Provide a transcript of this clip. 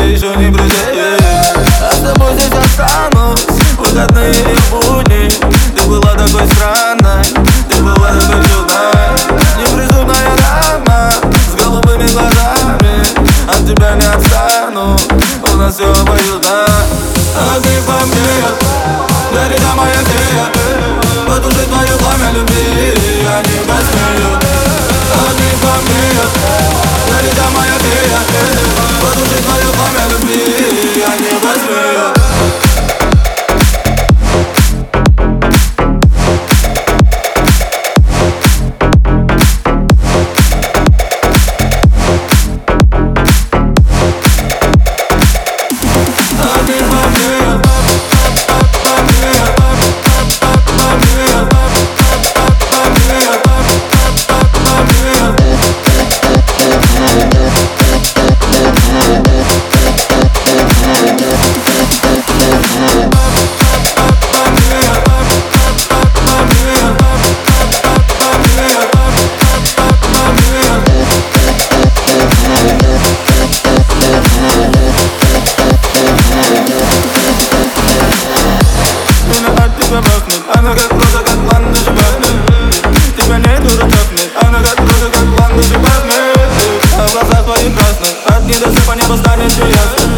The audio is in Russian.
еще не друзей. А с тобой здесь останусь выходные и будни. Ты была такой странной, ты была такой чудной. Неприступная дама с голубыми глазами. От тебя не отстану, у нас все обоюдно. А ты по мне, горит моя фея. Потушить твое пламя любви я не посмею. А ты по мне, горит моя фея. Потушить твое пламя любви я не посмею. Она как роза, как ландыш пахнет. Тебя нету, растопнет. Она как роза, как ландыш пахнет. А в глазах твоих красных от недосыпа небо станет ясно.